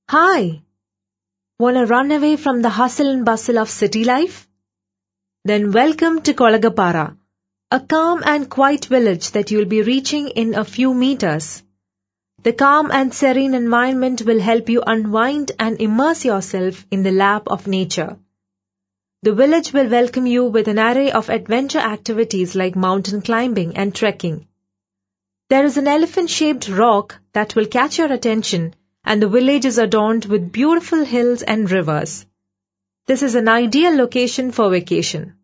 Hi! Wanna run away from the hustle and bustle of city life? Then welcome to Kolagapara, a calm and quiet village that you'll be reaching in a few meters. The calm and serene environment will help you unwind and immerse yourself in the lap of nature. The village will welcome you with an array of adventure activities like mountain climbing and trekking. There is an elephant-shaped rock that will catch your attention, and the village is adorned with beautiful hills and rivers. This is an ideal location for vacation.